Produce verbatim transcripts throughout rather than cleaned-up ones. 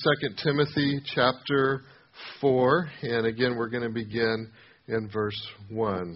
Second Timothy chapter four, and again we're going to begin in verse one.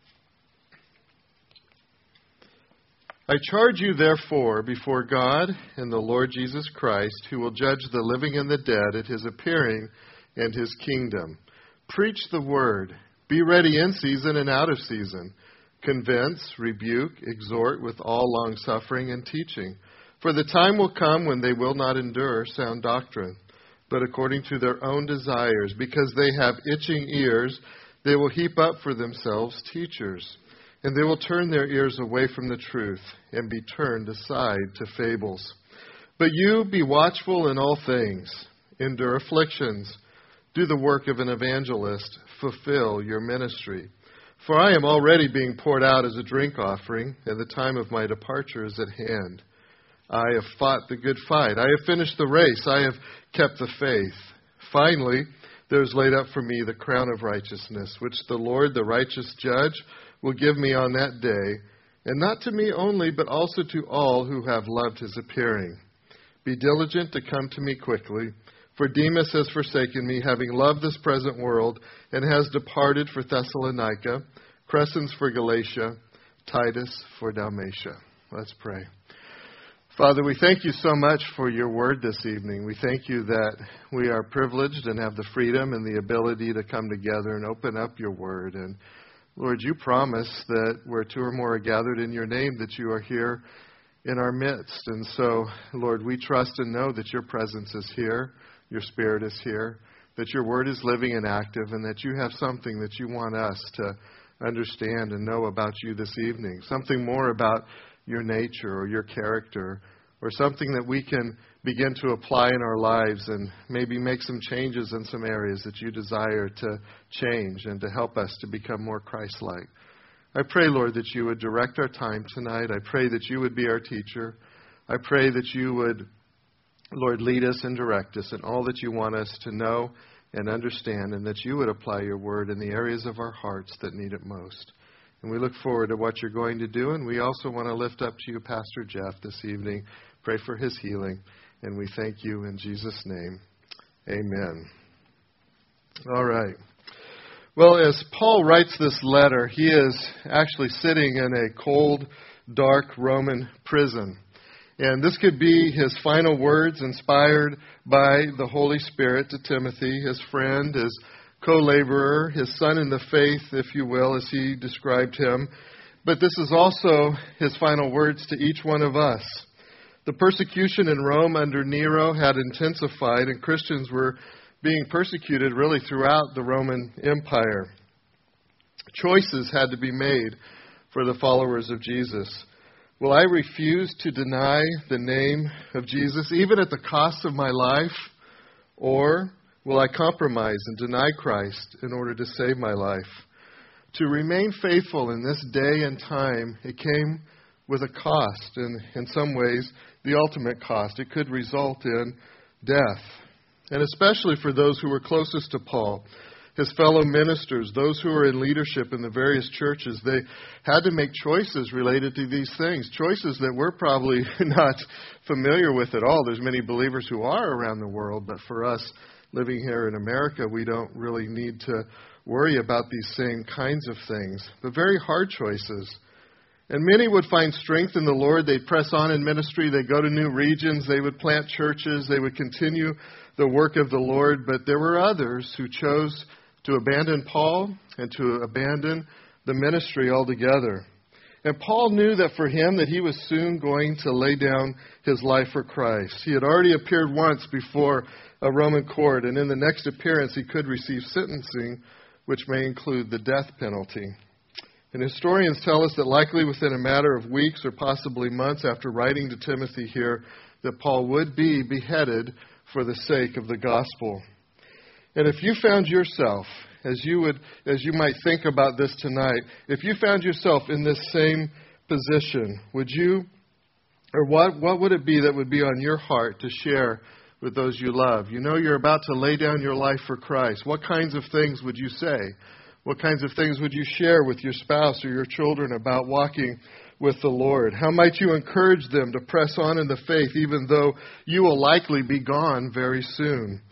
I charge you therefore before God and the Lord Jesus Christ, who will judge the living and the dead at his appearing and his kingdom. Preach the word. Be ready in season and out of season. Convince, rebuke, exhort with all longsuffering and teaching. For the time will come when they will not endure sound doctrine, but according to their own desires, because they have itching ears, they will heap up for themselves teachers, and they will turn their ears away from the truth and be turned aside to fables. But you be watchful in all things, endure afflictions, do the work of an evangelist, fulfill your ministry. For I am already being poured out as a drink offering, and the time of my departure is at hand. I have fought the good fight. I have finished the race. I have kept the faith. Finally, there is laid up for me the crown of righteousness, which the Lord, the righteous judge, will give me on that day, and not to me only, but also to all who have loved his appearing. Be diligent to come to me quickly, for Demas has forsaken me, having loved this present world, and has departed for Thessalonica, Crescens for Galatia, Titus for Dalmatia. Let's pray. Father, we thank you so much for your word this evening. We thank you that we are privileged and have the freedom and the ability to come together and open up your word. And Lord, you promise that where two or more are gathered in your name, that you are here in our midst. And so, Lord, we trust and know that your presence is here, your spirit is here, that your word is living and active, and that you have something that you want us to understand and know about you this evening, something more about your nature or your character, or something that we can begin to apply in our lives and maybe make some changes in some areas that you desire to change and to help us to become more Christ-like. I pray, Lord, that you would direct our time tonight. I pray that you would be our teacher. I pray that you would, Lord, lead us and direct us in all that you want us to know and understand, and that you would apply your word in the areas of our hearts that need it most. And we look forward to what you're going to do, and we also want to lift up to you Pastor Jeff this evening. Pray for his healing, and we thank you in Jesus' name. Amen. All right. Well, as Paul writes this letter, he is actually sitting in a cold, dark Roman prison. And this could be his final words inspired by the Holy Spirit to Timothy, his friend, his co-laborer, his son in the faith, if you will, as he described him. But this is also his final words to each one of us. The persecution in Rome under Nero had intensified, and Christians were being persecuted really throughout the Roman Empire. Choices had to be made for the followers of Jesus. Will I refuse to deny the name of Jesus, even at the cost of my life? Or will I compromise and deny Christ in order to save my life? To remain faithful in this day and time, it came with a cost, and in some ways, the ultimate cost. It could result in death. And especially for those who were closest to Paul, his fellow ministers, those who were in leadership in the various churches, they had to make choices related to these things, choices that we're probably not familiar with at all. There's many believers who are around the world, but for us living here in America, we don't really need to worry about these same kinds of things, but very hard choices. And many would find strength in the Lord. They'd press on in ministry. They'd go to new regions. They would plant churches. They would continue the work of the Lord. But there were others who chose to abandon Paul and to abandon the ministry altogether. And Paul knew that for him that he was soon going to lay down his life for Christ. He had already appeared once before a Roman court, and in the next appearance he could receive sentencing, which may include the death penalty. And historians tell us that likely within a matter of weeks or possibly months after writing to Timothy here, that Paul would be beheaded for the sake of the gospel. And if you found yourself, as you would, as you might think about this tonight, if you found yourself in this same position, would you, or what, what would it be that would be on your heart to share with those you love? You know you're about to lay down your life for Christ. What kinds of things would you say? What kinds of things would you share with your spouse or your children about walking with the Lord? How might you encourage them to press on in the faith, even though you will likely be gone very soon?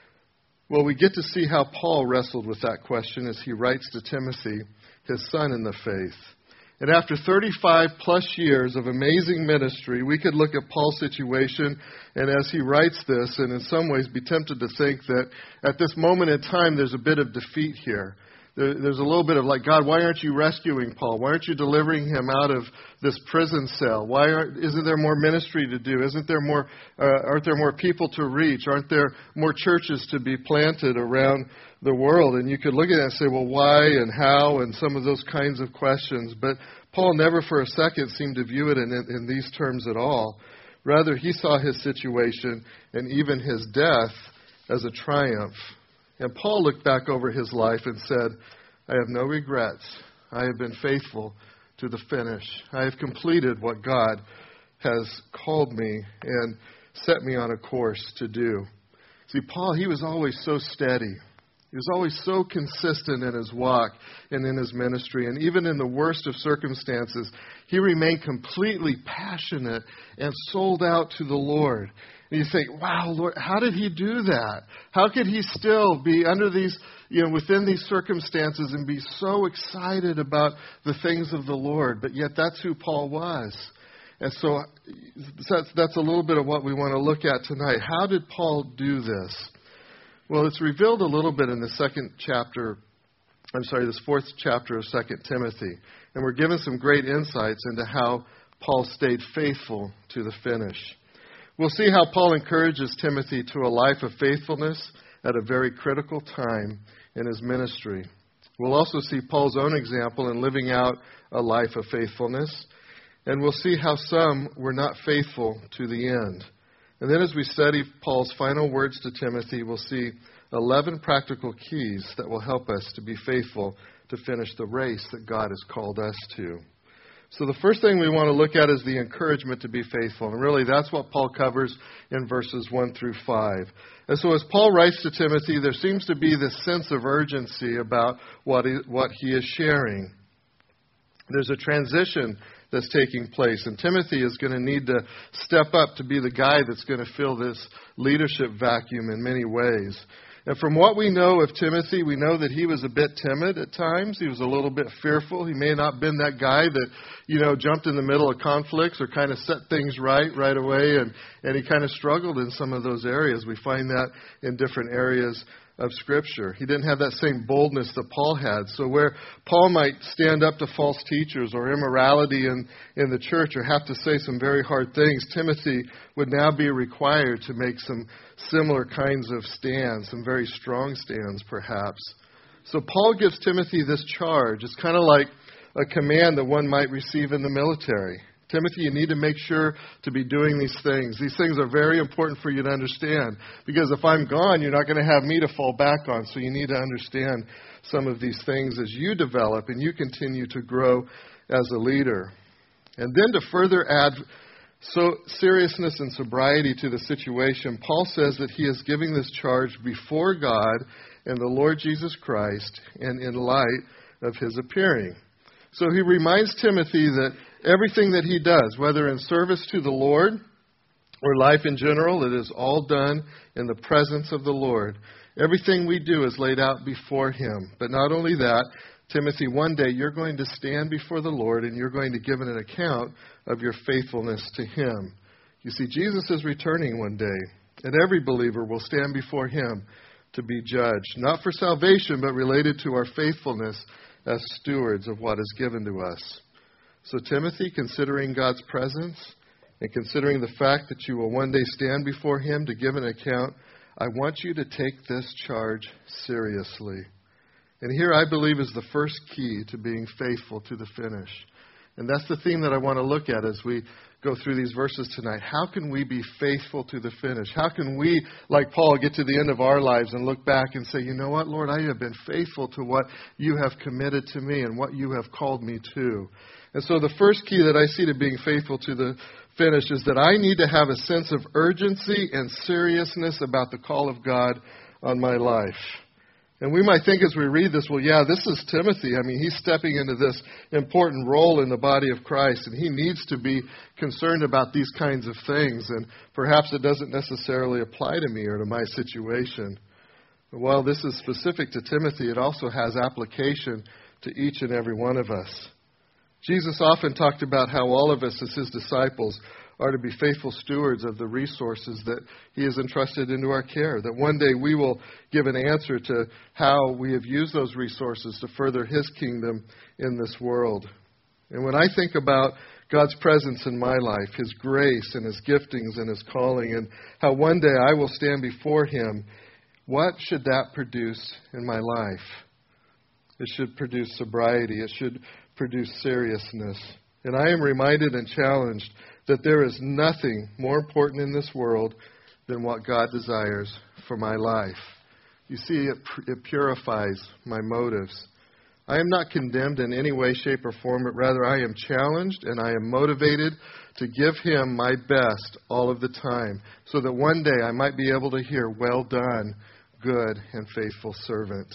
Well, we get to see how Paul wrestled with that question as he writes to Timothy, his son in the faith. And after thirty-five plus years of amazing ministry, we could look at Paul's situation, and as he writes this, and in some ways be tempted to think that at this moment in time there's a bit of defeat here. There, there's a little bit of like, God, why aren't you rescuing Paul? Why aren't you delivering him out of this prison cell? Why aren't, isn't there more ministry to do? Isn't there more? Uh, aren't there more people to reach? Aren't there more churches to be planted around the world? And you could look at that and say, well, why and how and some of those kinds of questions. But Paul never for a second seemed to view it in, in these terms at all. Rather, he saw his situation and even his death as a triumph. And Paul looked back over his life and said, I have no regrets. I have been faithful to the finish. I have completed what God has called me and set me on a course to do. See, Paul, he was always so steady. He was always so consistent in his walk and in his ministry. And even in the worst of circumstances, he remained completely passionate and sold out to the Lord. And you think, wow, Lord, how did he do that? How could he still be under these, you know, within these circumstances and be so excited about the things of the Lord? But yet that's who Paul was. And so that's, that's a little bit of what we want to look at tonight. How did Paul do this? Well, it's revealed a little bit in the second chapter, I'm sorry, this fourth chapter of Second Timothy. And we're given some great insights into how Paul stayed faithful to the finish. We'll see how Paul encourages Timothy to a life of faithfulness at a very critical time in his ministry. We'll also see Paul's own example in living out a life of faithfulness. And we'll see how some were not faithful to the end. And then as we study Paul's final words to Timothy, we'll see eleven practical keys that will help us to be faithful to finish the race that God has called us to. So the first thing we want to look at is the encouragement to be faithful. And really that's what Paul covers in verses one through five. And so as Paul writes to Timothy, there seems to be this sense of urgency about what he, what he is sharing. There's a transition that's taking place. And Timothy is going to need to step up to be the guy that's going to fill this leadership vacuum in many ways. And from what we know of Timothy, we know that he was a bit timid at times. He was a little bit fearful. He may not have been that guy that, you know, jumped in the middle of conflicts or kind of set things right right away. And, and he kind of struggled in some of those areas. We find that in different areas of Scripture. He didn't have that same boldness that Paul had. So where Paul might stand up to false teachers or immorality in, in the church or have to say some very hard things, Timothy would now be required to make some similar kinds of stands, some very strong stands perhaps. So Paul gives Timothy this charge. It's kind of like a command that one might receive in the military. Timothy, you need to make sure to be doing these things. These things are very important for you to understand. Because if I'm gone, you're not going to have me to fall back on. So you need to understand some of these things as you develop and you continue to grow as a leader. And then to further add so seriousness and sobriety to the situation, Paul says that he is giving this charge before God and the Lord Jesus Christ and in light of his appearing. So he reminds Timothy that everything that he does, whether in service to the Lord or life in general, it is all done in the presence of the Lord. Everything we do is laid out before him. But not only that, Timothy, one day you're going to stand before the Lord and you're going to give an account of your faithfulness to him. You see, Jesus is returning one day, and every believer will stand before him to be judged, not for salvation, but related to our faithfulness as stewards of what is given to us. So Timothy, considering God's presence and considering the fact that you will one day stand before him to give an account, I want you to take this charge seriously. And here I believe is the first key to being faithful to the finish. And that's the theme that I want to look at as we go through these verses tonight. How can we be faithful to the finish? How can we, like Paul, get to the end of our lives and look back and say, you know what, Lord, I have been faithful to what you have committed to me and what you have called me to. And so the first key that I see to being faithful to the finish is that I need to have a sense of urgency and seriousness about the call of God on my life. And we might think as we read this, well, yeah, this is Timothy. I mean, he's stepping into this important role in the body of Christ, and he needs to be concerned about these kinds of things. And perhaps it doesn't necessarily apply to me or to my situation. But while this is specific to Timothy, it also has application to each and every one of us. Jesus often talked about how all of us as his disciples are to be faithful stewards of the resources that he has entrusted into our care, that one day we will give an answer to how we have used those resources to further his kingdom in this world. And when I think about God's presence in my life, his grace and his giftings and his calling, and how one day I will stand before him, what should that produce in my life? It should produce sobriety. It should produce seriousness. And I am reminded and challenged that there is nothing more important in this world than what God desires for my life. You see, it, it purifies my motives. I am not condemned in any way, shape, or form, but rather I am challenged and I am motivated to give him my best all of the time, so that one day I might be able to hear, "Well done, good and faithful servant."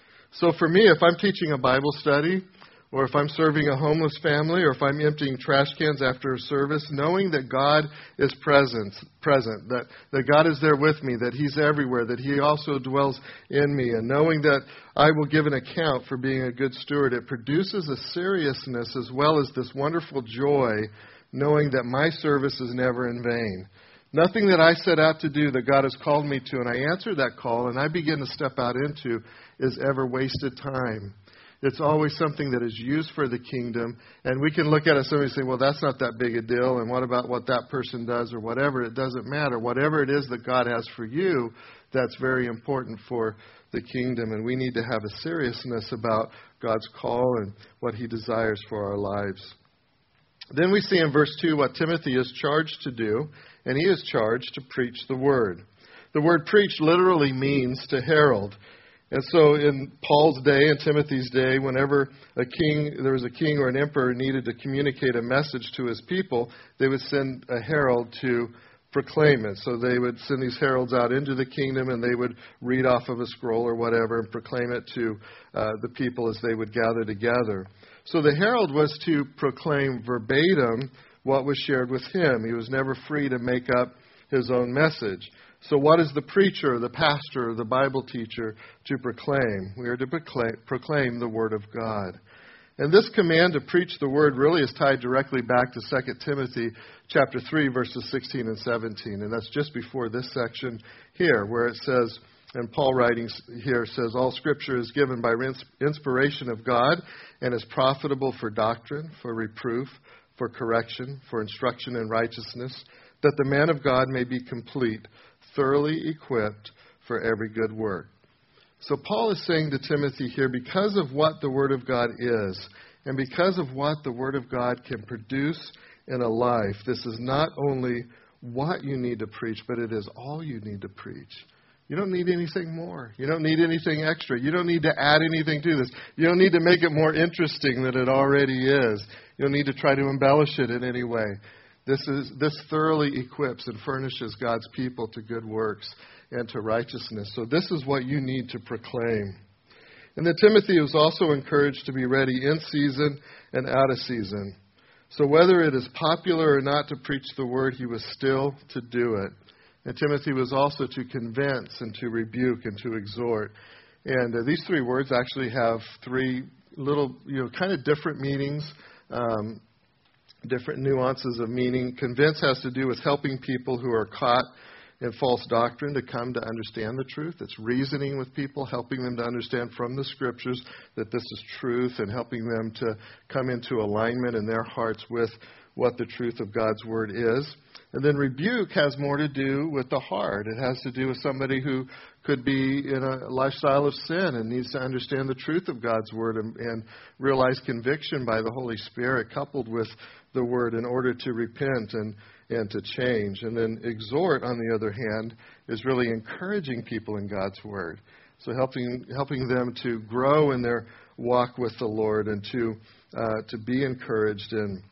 So for me, if I'm teaching a Bible study, or if I'm serving a homeless family, or if I'm emptying trash cans after a service, knowing that God is present, present, that, that God is there with me, that he's everywhere, that he also dwells in me, and knowing that I will give an account for being a good steward, it produces a seriousness as well as this wonderful joy, knowing that my service is never in vain. Nothing that I set out to do that God has called me to, and I answer that call, and I begin to step out into, is ever wasted time. It's always something that is used for the kingdom. And we can look at it and say, well, that's not that big a deal. And what about what that person does or whatever? It doesn't matter. Whatever it is that God has for you, that's very important for the kingdom. And we need to have a seriousness about God's call and what he desires for our lives. Then we see in verse two what Timothy is charged to do. And he is charged to preach the word. The word preach literally means to herald. And so in Paul's day and Timothy's day, whenever a king, there was a king or an emperor needed to communicate a message to his people, they would send a herald to proclaim it. So they would send these heralds out into the kingdom, and they would read off of a scroll or whatever and proclaim it to uh, the people as they would gather together. So the herald was to proclaim verbatim what was shared with him. He was never free to make up his own message. So what is the preacher, the pastor, the Bible teacher to proclaim? We are to proclaim, proclaim the Word of God. And this command to preach the Word really is tied directly back to Second Timothy chapter three, verses sixteen and seventeen. And that's just before this section here, where it says, and Paul writing here says, all Scripture is given by inspiration of God and is profitable for doctrine, for reproof, for correction, for instruction in righteousness, that the man of God may be complete, thoroughly equipped for every good work. So Paul is saying to Timothy here, because of what the Word of God is, and because of what the Word of God can produce in a life, this is not only what you need to preach, but it is all you need to preach. You don't need anything more. You don't need anything extra. You don't need to add anything to this. You don't need to make it more interesting than it already is. You don't need to try to embellish it in any way. This is this thoroughly equips and furnishes God's people to good works and to righteousness. So this is what you need to proclaim. And then Timothy was also encouraged to be ready in season and out of season. So whether it is popular or not to preach the word, he was still to do it. And Timothy was also to convince and to rebuke and to exhort. And uh, these three words actually have three little, you know, kind of different meanings. Um, different nuances of meaning. Convince has to do with helping people who are caught in false doctrine to come to understand the truth. It's reasoning with people, helping them to understand from the Scriptures that this is truth, and helping them to come into alignment in their hearts with what the truth of God's Word is. And then rebuke has more to do with the heart. It has to do with somebody who could be in a lifestyle of sin and needs to understand the truth of God's Word and, and realize conviction by the Holy Spirit coupled with the Word in order to repent and, and to change. And then exhort, on the other hand, is really encouraging people in God's Word. So helping helping them to grow in their walk with the Lord and to uh, to be encouraged in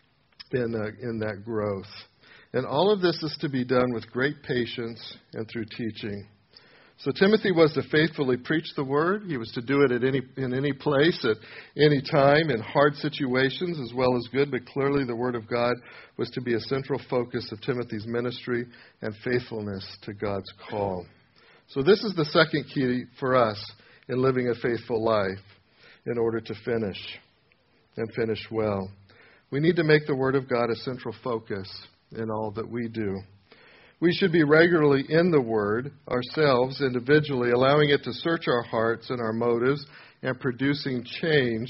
in uh, in that growth. And all of this is to be done with great patience and through teaching. So Timothy was to faithfully preach the word. He was to do it at any in any place, at any time, in hard situations as well as good. But clearly the word of God was to be a central focus of Timothy's ministry and faithfulness to God's call. So this is the second key for us in living a faithful life in order to finish and finish well. We need to make the word of God a central focus in all that we do. We should be regularly in the Word ourselves, individually, allowing it to search our hearts and our motives and producing change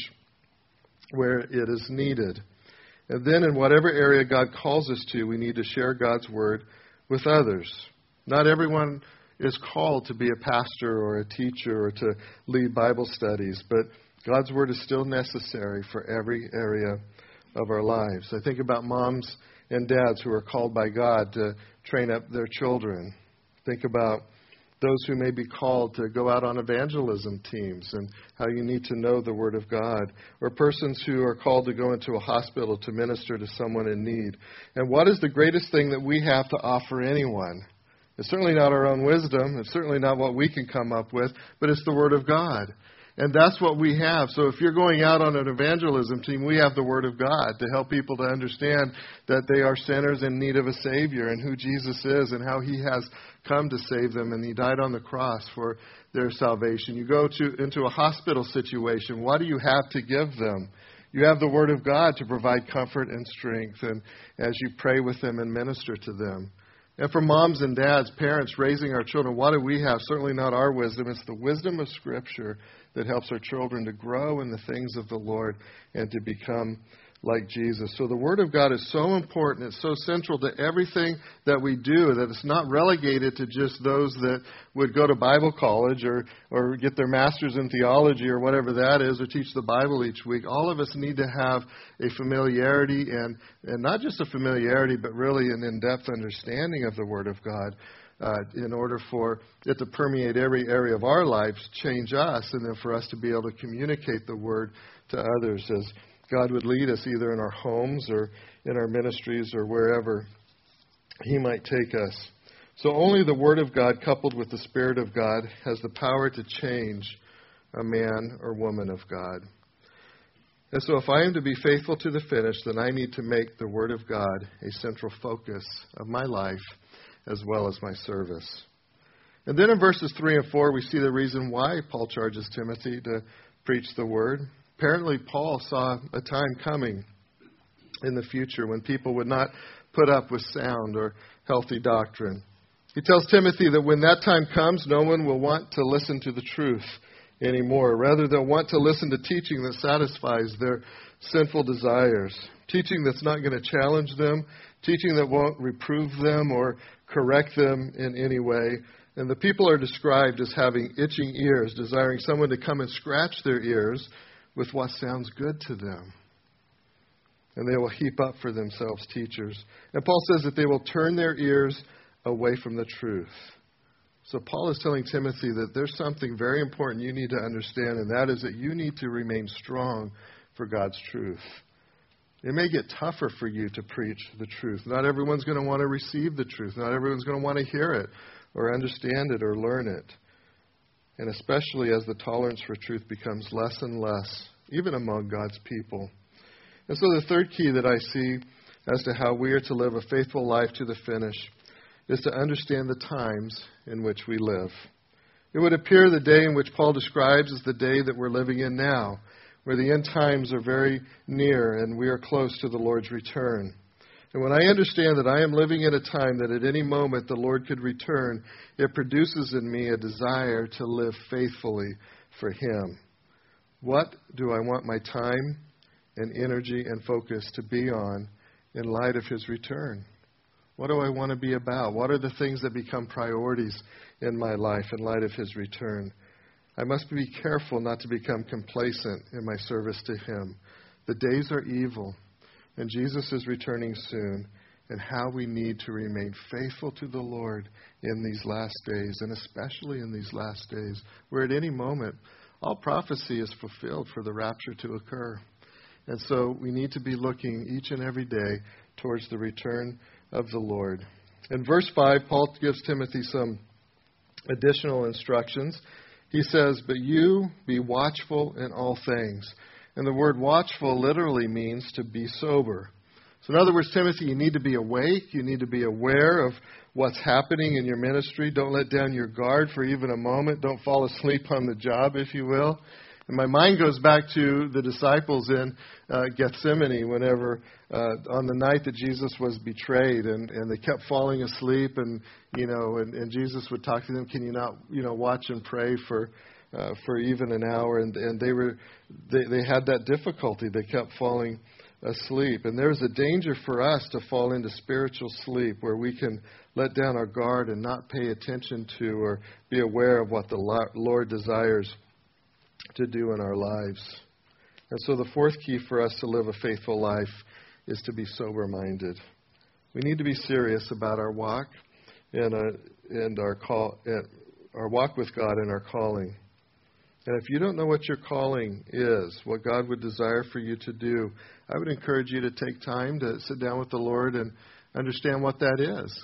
where it is needed. And then in whatever area God calls us to, we need to share God's Word with others. Not everyone is called to be a pastor or a teacher or to lead Bible studies, but God's Word is still necessary for every area of our lives. I think about moms and dads who are called by God to train up their children. Think about those who may be called to go out on evangelism teams and how you need to know the Word of God. Or persons who are called to go into a hospital to minister to someone in need. And what is the greatest thing that we have to offer anyone? It's certainly not our own wisdom. It's certainly not what we can come up with, but it's the Word of God. And that's what we have. So if you're going out on an evangelism team, we have the Word of God to help people to understand that they are sinners in need of a Savior and who Jesus is and how He has come to save them and He died on the cross for their salvation. You go to into a hospital situation, what do you have to give them? You have the Word of God to provide comfort and strength and as you pray with them and minister to them. And for moms and dads, parents raising our children, what do we have? Certainly not our wisdom. It's the wisdom of Scripture that helps our children to grow in the things of the Lord and to become like Jesus. So the Word of God is so important. It's so central to everything that we do that it's not relegated to just those that would go to Bible college or, or get their master's in theology or whatever that is or teach the Bible each week. All of us need to have a familiarity and, and not just a familiarity, but really an in-depth understanding of the Word of God. Uh, in order for it to permeate every area of our lives, change us, and then for us to be able to communicate the Word to others as God would lead us either in our homes or in our ministries or wherever He might take us. So only the Word of God coupled with the Spirit of God has the power to change a man or woman of God. And so if I am to be faithful to the finish, then I need to make the Word of God a central focus of my life as well as my service. And then in verses three and four, we see the reason why Paul charges Timothy to preach the Word. Apparently, Paul saw a time coming in the future when people would not put up with sound or healthy doctrine. He tells Timothy that when that time comes, no one will want to listen to the truth anymore. Rather, they'll want to listen to teaching that satisfies their sinful desires, teaching that's not going to challenge them, teaching that won't reprove them or correct them in any way. And the people are described as having itching ears, desiring someone to come and scratch their ears with what sounds good to them. And they will heap up for themselves teachers. And Paul says that they will turn their ears away from the truth. So Paul is telling Timothy that there's something very important you need to understand, and that is that you need to remain strong for God's truth. It may get tougher for you to preach the truth. Not everyone's going to want to receive the truth. Not everyone's going to want to hear it or understand it or learn it. And especially as the tolerance for truth becomes less and less, even among God's people. And so the third key that I see as to how we are to live a faithful life to the finish is to understand the times in which we live. It would appear the day in which Paul describes is the day that we're living in now, where the end times are very near and we are close to the Lord's return. And when I understand that I am living in a time that at any moment the Lord could return, it produces in me a desire to live faithfully for Him. What do I want my time and energy and focus to be on in light of His return? What do I want to be about? What are the things that become priorities in my life in light of His return? I must be careful not to become complacent in my service to Him. The days are evil, and Jesus is returning soon, and how we need to remain faithful to the Lord in these last days, and especially in these last days, where at any moment all prophecy is fulfilled for the rapture to occur. And so we need to be looking each and every day towards the return of the Lord. In verse five, Paul gives Timothy some additional instructions. He says, but you be watchful in all things. And the word watchful literally means to be sober. So in other words, Timothy, you need to be awake. You need to be aware of what's happening in your ministry. Don't let down your guard for even a moment. Don't fall asleep on the job, if you will. And my mind goes back to the disciples in uh, Gethsemane whenever, uh, on the night that Jesus was betrayed, and, and they kept falling asleep, and, you know, and, and Jesus would talk to them, can you not, you know, watch and pray for uh, for even an hour? And, and they were, they, they had that difficulty. They kept falling asleep. And there's a danger for us to fall into spiritual sleep where we can let down our guard and not pay attention to or be aware of what the Lord desires to do in our lives. And so the fourth key for us to live a faithful life is to be sober-minded. We need to be serious about our walk and, uh, and our call, and our walk with God and our calling. And if you don't know what your calling is, what God would desire for you to do, I would encourage you to take time to sit down with the Lord and understand what that is.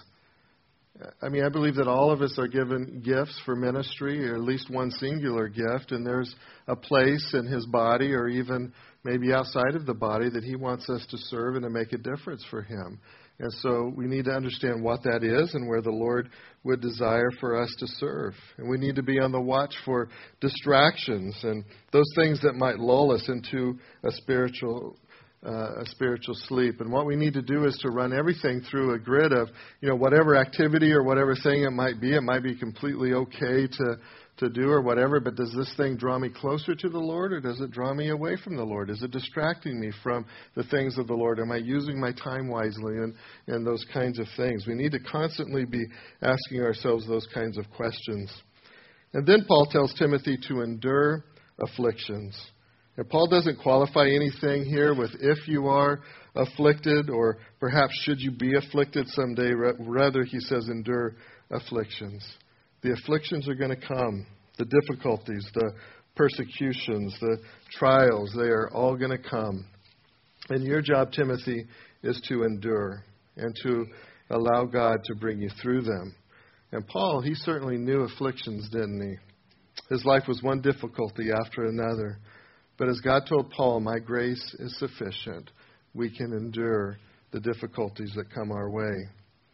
I mean, I believe that all of us are given gifts for ministry, or at least one singular gift, and there's a place in His body or even maybe outside of the body that He wants us to serve and to make a difference for Him. And so we need to understand what that is and where the Lord would desire for us to serve. And we need to be on the watch for distractions and those things that might lull us into a spiritual Uh, a spiritual sleep. And what we need to do is to run everything through a grid of, you know, whatever activity or whatever thing it might be. It might be completely okay to, to do or whatever, but does this thing draw me closer to the Lord, or does it draw me away from the Lord? Is it distracting me from the things of the Lord? Am I using my time wisely, and, and those kinds of things? We need to constantly be asking ourselves those kinds of questions. And then Paul tells Timothy to endure afflictions. And Paul doesn't qualify anything here with if you are afflicted or perhaps should you be afflicted someday. Rather, he says endure afflictions. The afflictions are going to come. The difficulties, the persecutions, the trials, they are all going to come. And your job, Timothy, is to endure and to allow God to bring you through them. And Paul, he certainly knew afflictions, didn't he? His life was one difficulty after another. But as God told Paul, my grace is sufficient. We can endure the difficulties that come our way.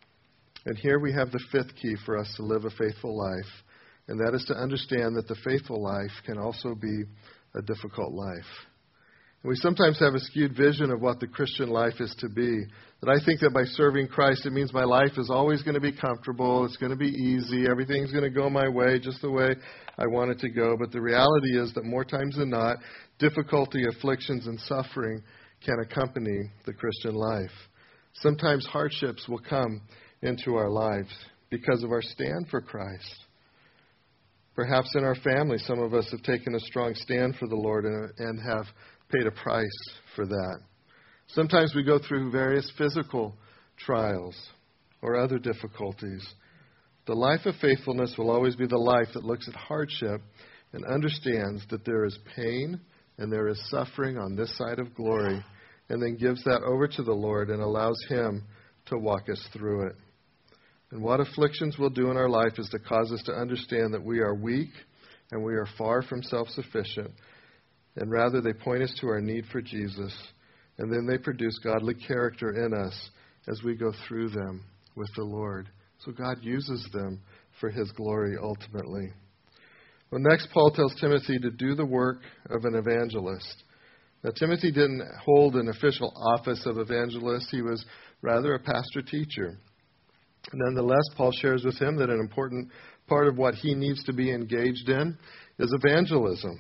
And here we have the fifth key for us to live a faithful life, and that is to understand that the faithful life can also be a difficult life. And we sometimes have a skewed vision of what the Christian life is to be. That I think that by serving Christ, it means my life is always going to be comfortable, it's going to be easy, everything's going to go my way, just the way I want it to go. But the reality is that more times than not, difficulty, afflictions, and suffering can accompany the Christian life. Sometimes hardships will come into our lives because of our stand for Christ. Perhaps in our family, some of us have taken a strong stand for the Lord and, and have paid a price for that. Sometimes we go through various physical trials or other difficulties. The life of faithfulness will always be the life that looks at hardship and understands that there is pain and there is suffering on this side of glory, and then gives that over to the Lord and allows Him to walk us through it. And what afflictions will do in our life is to cause us to understand that we are weak and we are far from self-sufficient. And rather, they point us to our need for Jesus. And then they produce godly character in us as we go through them with the Lord. So God uses them for His glory ultimately. Well, next, Paul tells Timothy to do the work of an evangelist. Now, Timothy didn't hold an official office of evangelist. He was rather a pastor-teacher. Nonetheless, Paul shares with him that an important part of what he needs to be engaged in is evangelism.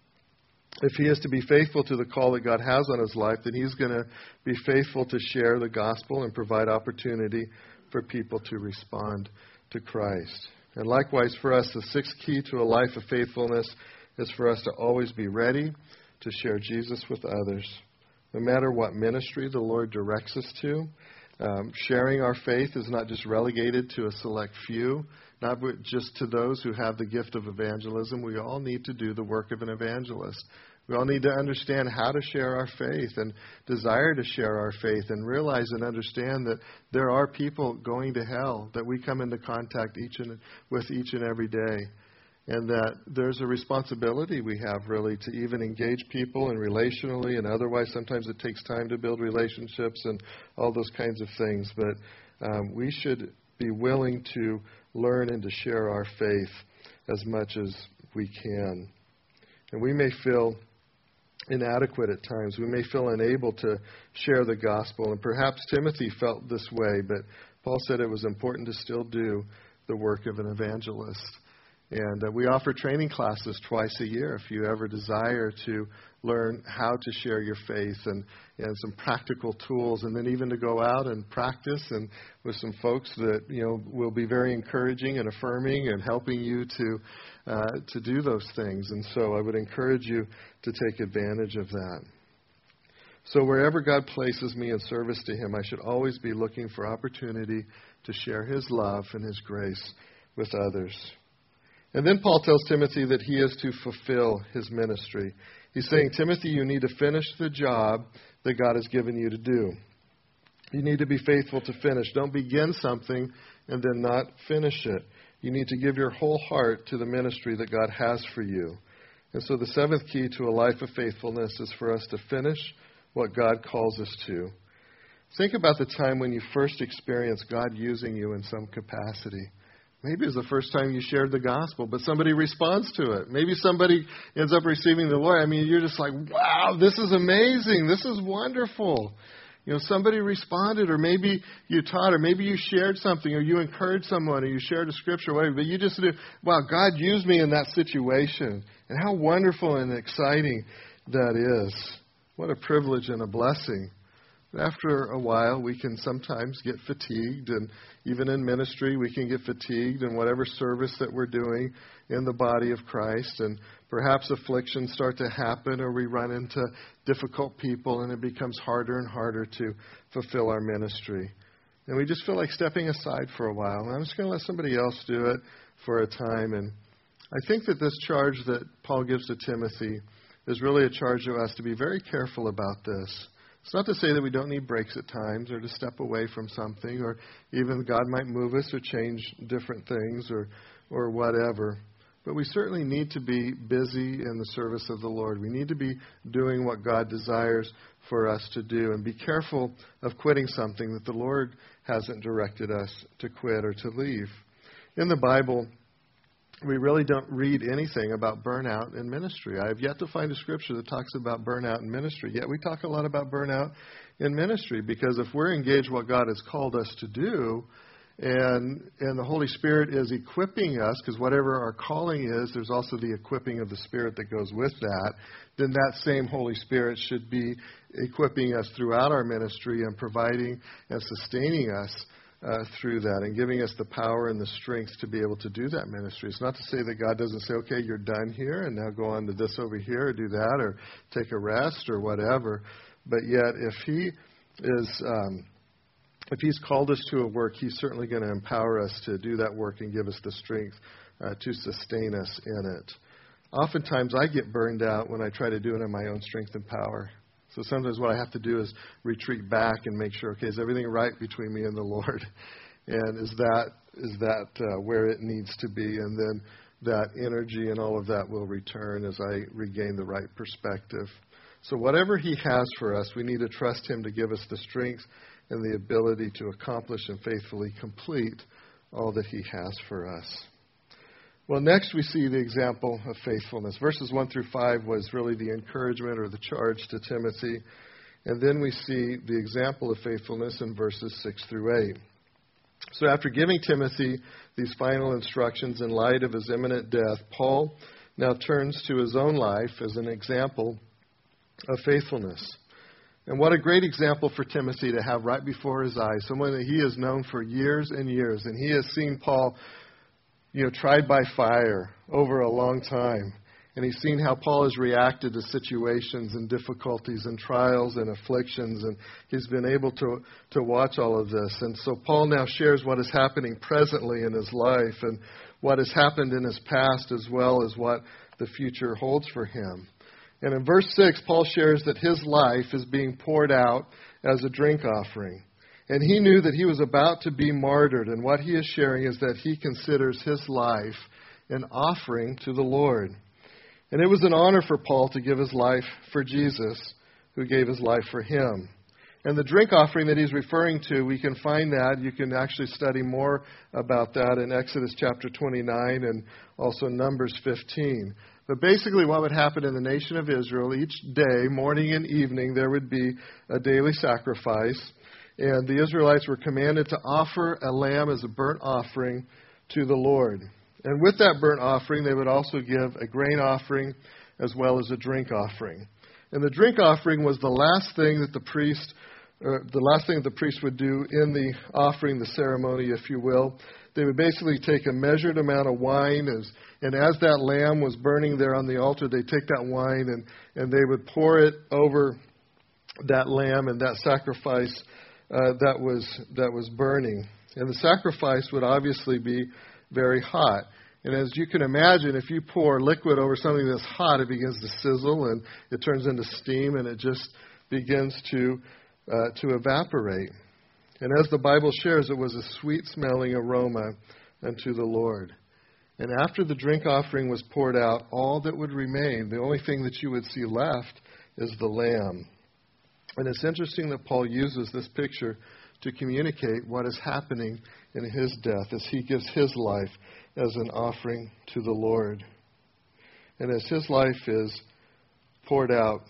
If he is to be faithful to the call that God has on his life, then he's going to be faithful to share the gospel and provide opportunity for people to respond to Christ. And likewise for us, the sixth key to a life of faithfulness is for us to always be ready to share Jesus with others. No matter what ministry the Lord directs us to, um, sharing our faith is not just relegated to a select few, not just to those who have the gift of evangelism. We all need to do the work of an evangelist. We all need to understand how to share our faith and desire to share our faith and realize and understand that there are people going to hell that we come into contact each and with each and every day. And that there's a responsibility we have, really, to even engage people and relationally and otherwise. Sometimes it takes time to build relationships and all those kinds of things. But um, we should be willing to learn and to share our faith as much as we can. And we may feel inadequate at times. We may feel unable to share the gospel. And perhaps Timothy felt this way, but Paul said it was important to still do the work of an evangelist. And uh, we offer training classes twice a year if you ever desire to learn how to share your faith and, and some practical tools, and then even to go out and practice and with some folks that, you know, will be very encouraging and affirming and helping you to uh, to do those things. And so I would encourage you to take advantage of that. So wherever God places me in service to Him, I should always be looking for opportunity to share His love and His grace with others. And then Paul tells Timothy that he is to fulfill his ministry. He's saying, Timothy, you need to finish the job that God has given you to do. You need to be faithful to finish. Don't begin something and then not finish it. You need to give your whole heart to the ministry that God has for you. And so the seventh key to a life of faithfulness is for us to finish what God calls us to. Think about the time when you first experienced God using you in some capacity. Maybe it's the first time you shared the gospel, but somebody responds to it. Maybe somebody ends up receiving the Lord. I mean, you're just like, wow, this is amazing. This is wonderful. You know, somebody responded, or maybe you taught, or maybe you shared something, or you encouraged someone, or you shared a scripture, or whatever. But you just did, wow, God used me in that situation. And how wonderful and exciting that is. What a privilege and a blessing. After a while, we can sometimes get fatigued, and even in ministry, we can get fatigued in whatever service that we're doing in the body of Christ, and perhaps afflictions start to happen, or we run into difficult people, and it becomes harder and harder to fulfill our ministry. And we just feel like stepping aside for a while. And I'm just going to let somebody else do it for a time. And I think that this charge that Paul gives to Timothy is really a charge to us to be very careful about this. It's not to say that we don't need breaks at times or to step away from something, or even God might move us or change different things or or whatever. But we certainly need to be busy in the service of the Lord. We need to be doing what God desires for us to do, and be careful of quitting something that the Lord hasn't directed us to quit or to leave. In the Bible, we really don't read anything about burnout in ministry. I have yet to find a scripture that talks about burnout in ministry. Yet we talk a lot about burnout in ministry, because if we're engaged what God has called us to do, and and the Holy Spirit is equipping us, because whatever our calling is, there's also the equipping of the Spirit that goes with that, then that same Holy Spirit should be equipping us throughout our ministry and providing and sustaining us Uh, through that, and giving us the power and the strength to be able to do that ministry. It's not to say that God doesn't say, okay, you're done here, and now go on to this over here, or do that, or take a rest, or whatever. But yet, if He is, um, if He's called us to a work, He's certainly going to empower us to do that work and give us the strength uh, to sustain us in it. Oftentimes, I get burned out when I try to do it in my own strength and power. So sometimes what I have to do is retreat back and make sure, okay, is everything right between me and the Lord? And is that is that uh, where it needs to be? And then that energy and all of that will return as I regain the right perspective. So whatever He has for us, we need to trust Him to give us the strength and the ability to accomplish and faithfully complete all that He has for us. Well, next we see the example of faithfulness. Verses one through five was really the encouragement or the charge to Timothy. And then we see the example of faithfulness in verses six through eight. So after giving Timothy these final instructions in light of his imminent death, Paul now turns to his own life as an example of faithfulness. And what a great example for Timothy to have right before his eyes, someone that he has known for years and years. And he has seen Paul, you know, tried by fire over a long time. And he's seen how Paul has reacted to situations and difficulties and trials and afflictions. And he's been able to, to watch all of this. And so Paul now shares what is happening presently in his life and what has happened in his past, as well as what the future holds for him. And in verse six, Paul shares that his life is being poured out as a drink offering. And he knew that he was about to be martyred. And what he is sharing is that he considers his life an offering to the Lord. And it was an honor for Paul to give his life for Jesus, who gave his life for him. And the drink offering that he's referring to, we can find that. You can actually study more about that in Exodus chapter twenty-nine and also Numbers fifteen. But basically what would happen in the nation of Israel, each day, morning and evening, there would be a daily sacrifice. And the Israelites were commanded to offer a lamb as a burnt offering to the Lord. And with that burnt offering, they would also give a grain offering as well as a drink offering. And the drink offering was the last thing that the priest, or the last thing that the priest would do in the offering, the ceremony, if you will. They would basically take a measured amount of wine, as, and as that lamb was burning there on the altar, they'd take that wine and, and they would pour it over that lamb and that sacrifice uh, that was that was burning. And the sacrifice would obviously be very hot. And as you can imagine, if you pour liquid over something that's hot, it begins to sizzle and it turns into steam and it just begins to uh, to evaporate. And as the Bible shares, it was a sweet-smelling aroma unto the Lord. And after the drink offering was poured out, all that would remain, the only thing that you would see left, is the lamb. And it's interesting that Paul uses this picture to communicate what is happening in his death as he gives his life as an offering to the Lord. And as his life is poured out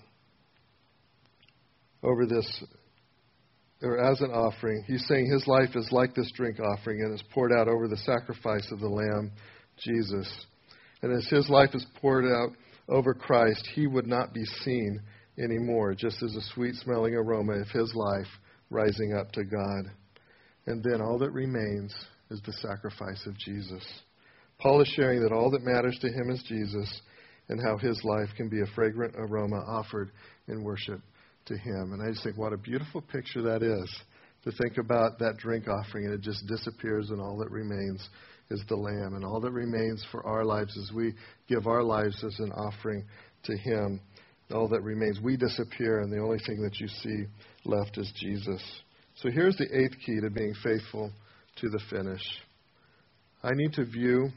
over this, or as an offering, he's saying his life is like this drink offering and is poured out over the sacrifice of the Lamb, Jesus. And as his life is poured out over Christ, he would not be seen anymore, just as a sweet-smelling aroma of his life rising up to God. And then all that remains is the sacrifice of Jesus. Paul is sharing that all that matters to him is Jesus and how his life can be a fragrant aroma offered in worship to him. And I just think what a beautiful picture that is, to think about that drink offering and it just disappears and all that remains is the Lamb. And all that remains for our lives as we give our lives as an offering to him, all that remains, we disappear and the only thing that you see left is Jesus. So here's the eighth key to being faithful to the finish. I need to view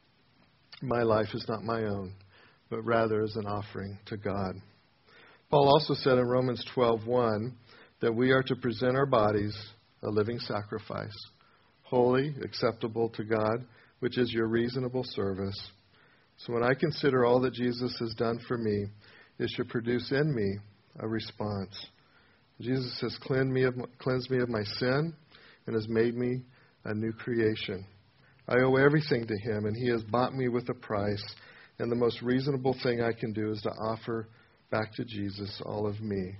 my life as not my own, but rather as an offering to God. Paul also said in Romans twelve one that we are to present our bodies a living sacrifice, holy, acceptable to God, which is your reasonable service. So when I consider all that Jesus has done for me, it should produce in me a response. Jesus has cleansed me of my, cleansed me of my sin and has made me a new creation. I owe everything to him, and he has bought me with a price, and the most reasonable thing I can do is to offer back to Jesus all of me.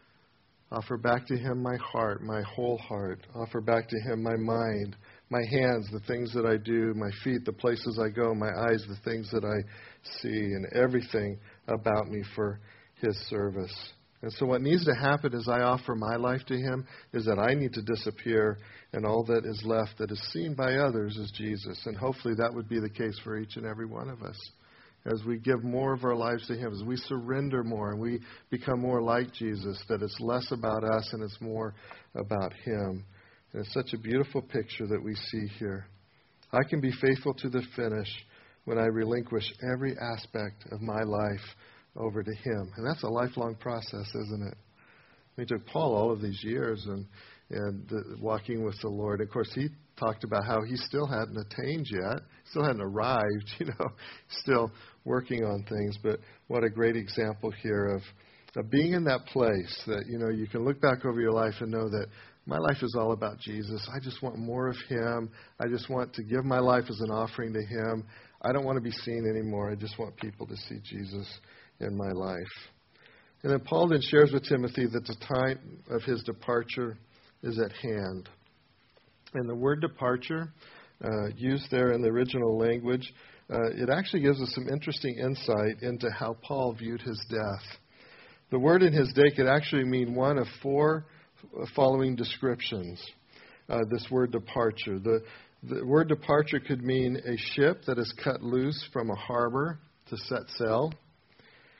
Offer back to him my heart, my whole heart. Offer back to him my mind, my hands, the things that I do, my feet, the places I go, my eyes, the things that I see, and everything about me for his service. And so what needs to happen as I offer my life to him is that I need to disappear, and all that is left that is seen by others is Jesus. And hopefully that would be the case for each and every one of us. As we give more of our lives to him, as we surrender more and we become more like Jesus, that it's less about us and it's more about him. And it's such a beautiful picture that we see here. I can be faithful to the finish when I relinquish every aspect of my life over to him. And that's a lifelong process, isn't it? It took Paul all of these years and, and the, walking with the Lord. Of course, he talked about how he still hadn't attained yet, still hadn't arrived, you know, still working on things. But what a great example here of, of being in that place that, you know, you can look back over your life and know that my life is all about Jesus. I just want more of him. I just want to give my life as an offering to him. I don't want to be seen anymore. I just want people to see Jesus in my life. And then Paul then shares with Timothy that the time of his departure is at hand. And the word departure, uh, used there in the original language, uh, it actually gives us some interesting insight into how Paul viewed his death. The word in his day could actually mean one of four following descriptions, uh, this word departure. The, the word departure could mean a ship that is cut loose from a harbor to set sail.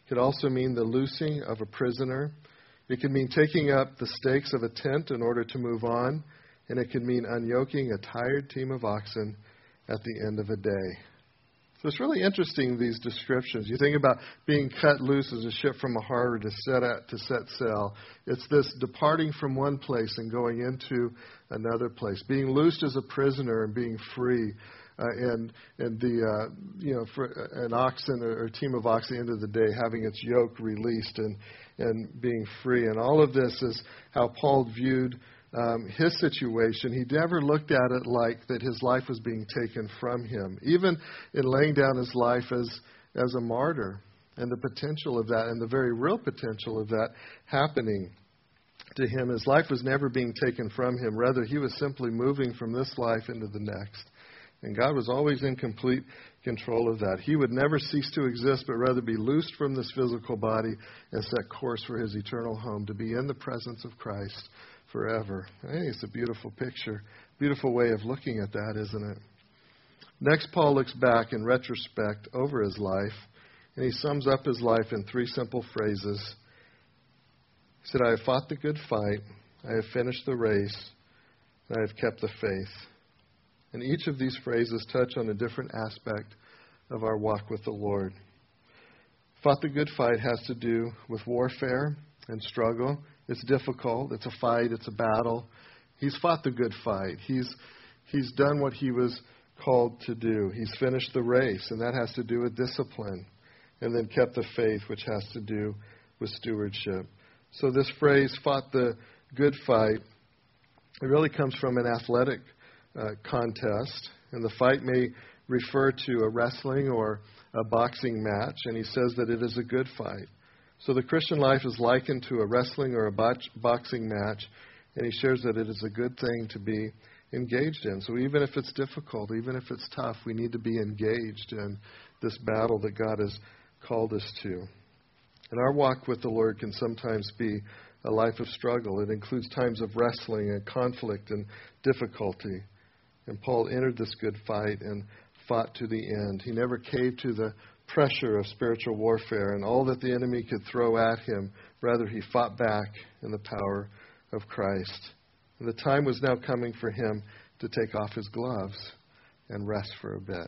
It could also mean the loosing of a prisoner. It could mean taking up the stakes of a tent in order to move on. And it could mean unyoking a tired team of oxen at the end of a day. So it's really interesting, these descriptions. You think about being cut loose as a ship from a harbor to set out, to set sail. It's this departing from one place and going into another place. Being loosed as a prisoner and being free. Uh, and and the uh, you know for an oxen or a team of oxen at the end of the day having its yoke released and and being free. And all of this is how Paul viewed Um, his situation. He never looked at it like that his life was being taken from him, even in laying down his life as as a martyr, and the potential of that and the very real potential of that happening to him. His life was never being taken from him. Rather, he was simply moving from this life into the next. And God was always in complete control of that. He would never cease to exist, but rather be loosed from this physical body and set course for his eternal home, to be in the presence of Christ forever. I think it's a beautiful picture, beautiful way of looking at that, isn't it? Next, Paul looks back in retrospect over his life, and he sums up his life in three simple phrases. He said, I have fought the good fight, I have finished the race, and I have kept the faith. And each of these phrases touch on a different aspect of our walk with the Lord. Fought the good fight has to do with warfare and struggle. It's difficult. It's a fight. It's a battle. He's fought the good fight. He's he's done what he was called to do. He's finished the race, and that has to do with discipline. And then kept the faith, which has to do with stewardship. So this phrase, fought the good fight, it really comes from an athletic uh, contest. And the fight may refer to a wrestling or a boxing match. And he says that it is a good fight. So the Christian life is likened to a wrestling or a boxing match, and he shares that it is a good thing to be engaged in. So even if it's difficult, even if it's tough, we need to be engaged in this battle that God has called us to. And our walk with the Lord can sometimes be a life of struggle. It includes times of wrestling and conflict and difficulty. And Paul entered this good fight and fought to the end. He never caved to the pressure of spiritual warfare and all that the enemy could throw at him. Rather, he fought back in the power of Christ. And the time was now coming for him to take off his gloves and rest for a bit.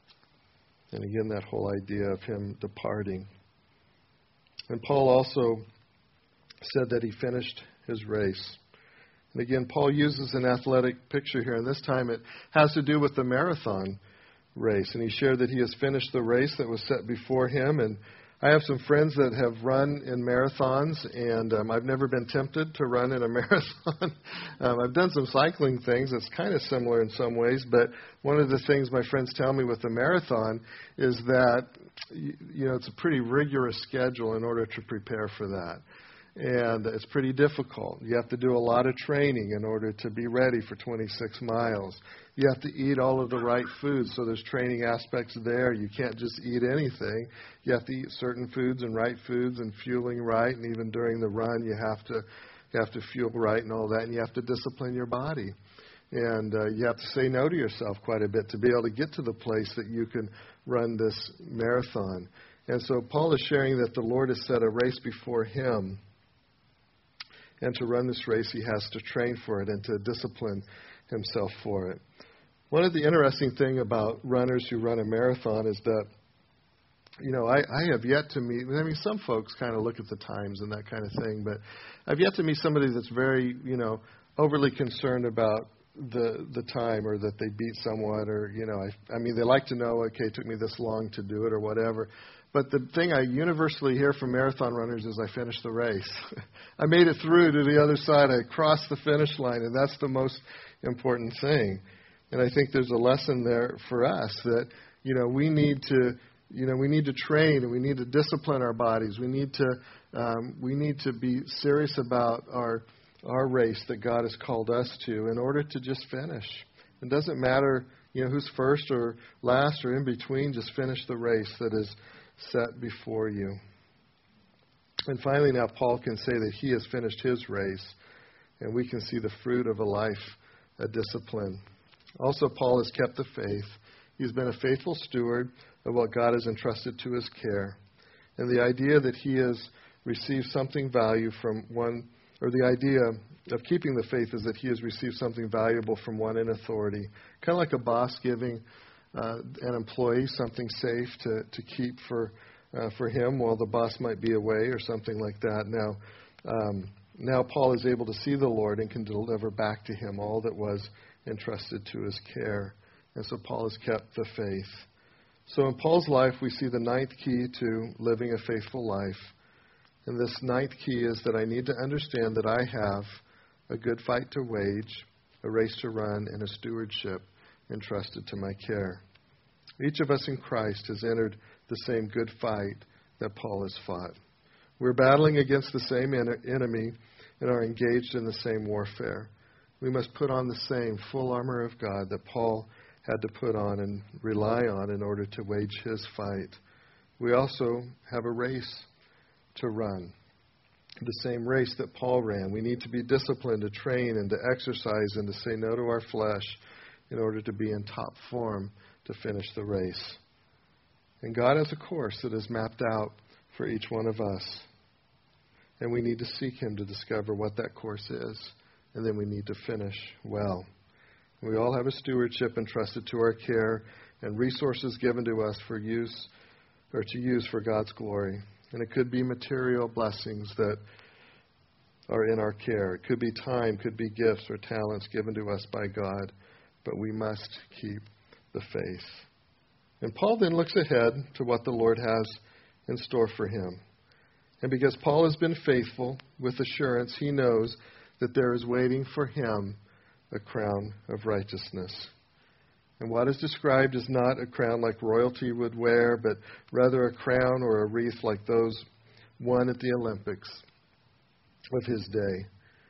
And again, that whole idea of him departing. And Paul also said that he finished his race. And again, Paul uses an athletic picture here, and this time it has to do with the marathon race. And he shared that he has finished the race that was set before him. And I have some friends that have run in marathons, and um, I've never been tempted to run in a marathon. um, I've done some cycling things that's kind of similar in some ways, but one of the things my friends tell me with the marathon is that, you know, it's a pretty rigorous schedule in order to prepare for that. And it's pretty difficult. You have to do a lot of training in order to be ready for twenty-six miles. You have to eat all of the right foods, so there's training aspects there. You can't just eat anything. You have to eat certain foods and right foods and fueling right, and even during the run you have to you have to fuel right and all that, and you have to discipline your body. And uh, you have to say no to yourself quite a bit to be able to get to the place that you can run this marathon. And so Paul is sharing that the Lord has set a race before him. And to run this race, he has to train for it and to discipline himself for it. One of the interesting things about runners who run a marathon is that, you know, I, I have yet to meet, I mean, some folks kind of look at the times and that kind of thing, but I've yet to meet somebody that's very, you know, overly concerned about the the time or that they beat someone or, you know, I, I mean, they like to know, okay, it took me this long to do it or whatever. But the thing I universally hear from marathon runners is I finished the race. I made it through to the other side. I crossed the finish line, and that's the most important thing. And I think there's a lesson there for us that, you know, we need to, you know, we need to train and we need to discipline our bodies. We need to, um, we need to be serious about our our race that God has called us to in order to just finish. It doesn't matter, you know, who's first or last or in between. Just finish the race that is set before you. And finally, now Paul can say that he has finished his race, and we can see the fruit of a life, a discipline. Also, Paul has kept the faith. He's been a faithful steward of what God has entrusted to his care. And the idea that he has received something value from one, or the idea of keeping the faith is that he has received something valuable from one in authority. Kind of like a boss giving uh, an employee something safe to, to keep for uh, for him while the boss might be away or something like that. Now, um, now Paul is able to see the Lord and can deliver back to him all that was entrusted to his care. And so Paul has kept the faith. So in Paul's life, we see the ninth key to living a faithful life. And this ninth key is that I need to understand that I have a good fight to wage, a race to run, and a stewardship entrusted to my care. Each of us in Christ has entered the same good fight that Paul has fought. We're battling against the same en- enemy and are engaged in the same warfare. We must put on the same full armor of God that Paul had to put on and rely on in order to wage his fight. We also have a race to run, the same race that Paul ran. We need to be disciplined to train and to exercise and to say no to our flesh in order to be in top form to finish the race. And God has a course that is mapped out for each one of us. And we need to seek him to discover what that course is. And then we need to finish well. We all have a stewardship entrusted to our care and resources given to us for use or to use for God's glory. And it could be material blessings that are in our care. It could be time, could be gifts or talents given to us by God. But we must keep the faith. And Paul then looks ahead to what the Lord has in store for him. And because Paul has been faithful, with assurance, he knows that there is waiting for him a crown of righteousness. And what is described is not a crown like royalty would wear, but rather a crown or a wreath like those won at the Olympics of his day.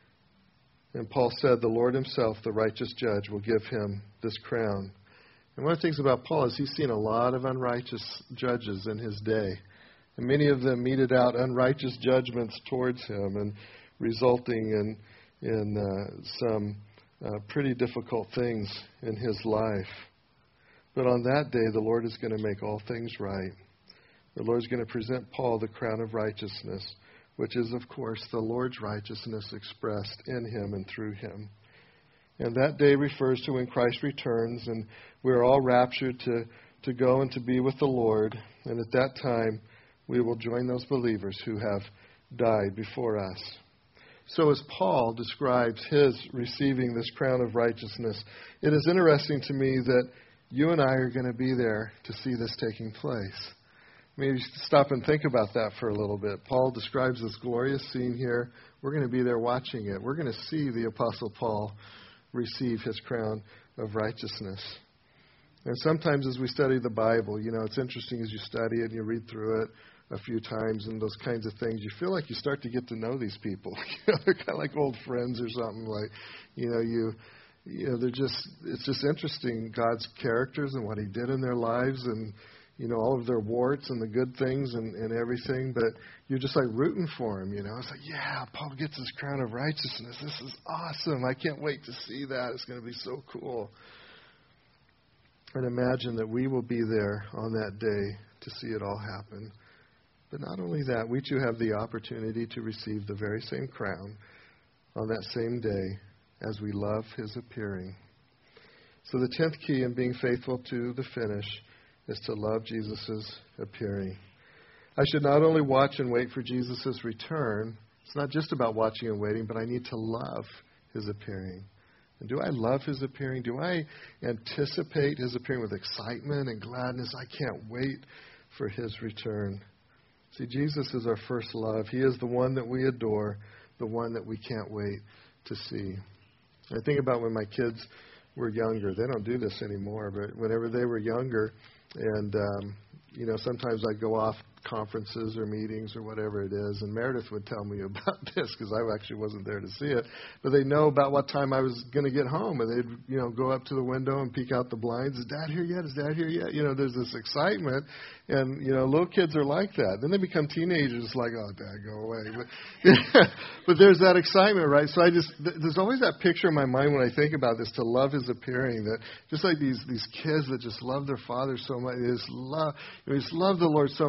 And Paul said, the Lord himself, the righteous judge, will give him this crown. And one of the things about Paul is he's seen a lot of unrighteous judges in his day. And many of them meted out unrighteous judgments towards him and resulting in, in uh, some uh, pretty difficult things in his life. But on that day, the Lord is going to make all things right. The Lord is going to present Paul the crown of righteousness, which is, of course, the Lord's righteousness expressed in him and through him. And that day refers to when Christ returns, and we're all raptured to, to go and to be with the Lord. And at that time, we will join those believers who have died before us. So as Paul describes his receiving this crown of righteousness, it is interesting to me that you and I are going to be there to see this taking place. Maybe stop and think about that for a little bit. Paul describes this glorious scene here. We're going to be there watching it. We're going to see the Apostle Paul receive his crown of righteousness. And sometimes as we study the Bible, you know, it's interesting as you study it and you read through it a few times and those kinds of things, you feel like you start to get to know these people. You know, they're kind of like old friends or something. Like, you know, you, you know, they're just, it's just interesting, God's characters and what he did in their lives and, you know, all of their warts and the good things and, and everything, but you're just like rooting for him, you know. It's like, yeah, Paul gets his crown of righteousness. This is awesome. I can't wait to see that. It's going to be so cool. And imagine that we will be there on that day to see it all happen. But not only that, we too have the opportunity to receive the very same crown on that same day as we love his appearing. So the tenth key in being faithful to the finish is to love Jesus' appearing. I should not only watch and wait for Jesus' return. It's not just about watching and waiting, but I need to love his appearing. And do I love his appearing? Do I anticipate his appearing with excitement and gladness? I can't wait for his return. See, Jesus is our first love. He is the one that we adore, the one that we can't wait to see. I think about when my kids were younger. They don't do this anymore, but whenever they were younger, and, um, you know, sometimes I'd go off conferences or meetings or whatever it is, and Meredith would tell me about this because I actually wasn't there to see it. But they know about what time I was going to get home, and they'd, you know, go up to the window and peek out the blinds. Is Dad here yet? Is Dad here yet? You know, there's this excitement, and, you know, little kids are like that. Then they become teenagers, like, oh, Dad, go away. But, but there's that excitement, right? So I just, there's always that picture in my mind when I think about this, to love his appearing, that just like these, these kids that just love their father so much, they just love, they just love the Lord so much that I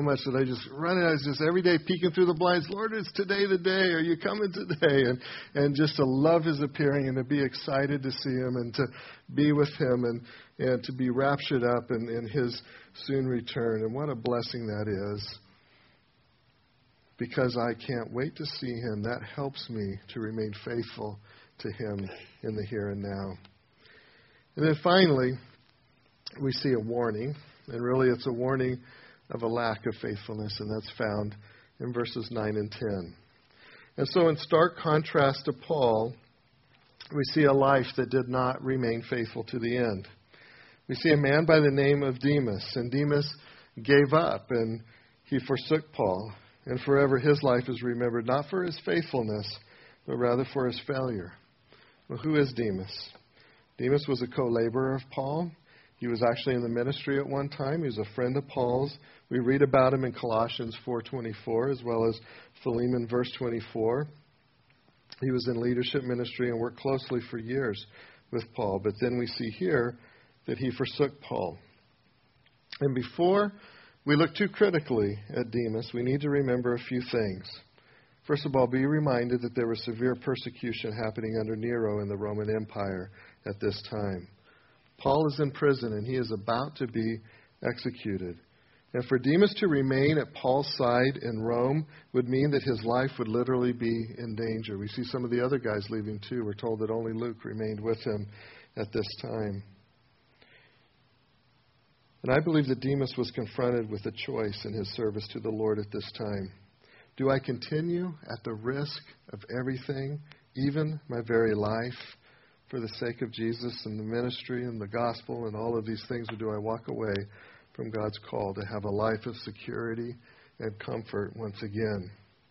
I just running, I was just every day peeking through the blinds, Lord, is today the day? Are you coming today? And and just to love his appearing and to be excited to see him and to be with him and, and to be raptured up in, in his soon return. And what a blessing that is. Because I can't wait to see him, that helps me to remain faithful to him in the here and now. And then finally, we see a warning, and really it's a warning of a lack of faithfulness, and that's found in verses nine and ten. And so in stark contrast to Paul, we see a life that did not remain faithful to the end. We see a man by the name of Demas, and Demas gave up, and he forsook Paul. And forever his life is remembered, not for his faithfulness, but rather for his failure. Well, who is Demas? Demas was a co-laborer of Paul. He was actually in the ministry at one time. He was a friend of Paul's. We read about him in Colossians four twenty-four, as well as Philemon verse twenty-four. He was in leadership ministry and worked closely for years with Paul. But then we see here that he forsook Paul. And before we look too critically at Demas, we need to remember a few things. First of all, be reminded that there was severe persecution happening under Nero in the Roman Empire at this time. Paul is in prison and he is about to be executed. And for Demas to remain at Paul's side in Rome would mean that his life would literally be in danger. We see some of the other guys leaving too. We're told that only Luke remained with him at this time. And I believe that Demas was confronted with a choice in his service to the Lord at this time. Do I continue at the risk of everything, even my very life, for the sake of Jesus and the ministry and the gospel and all of these things, or do I walk away from God's call to have a life of security and comfort once again?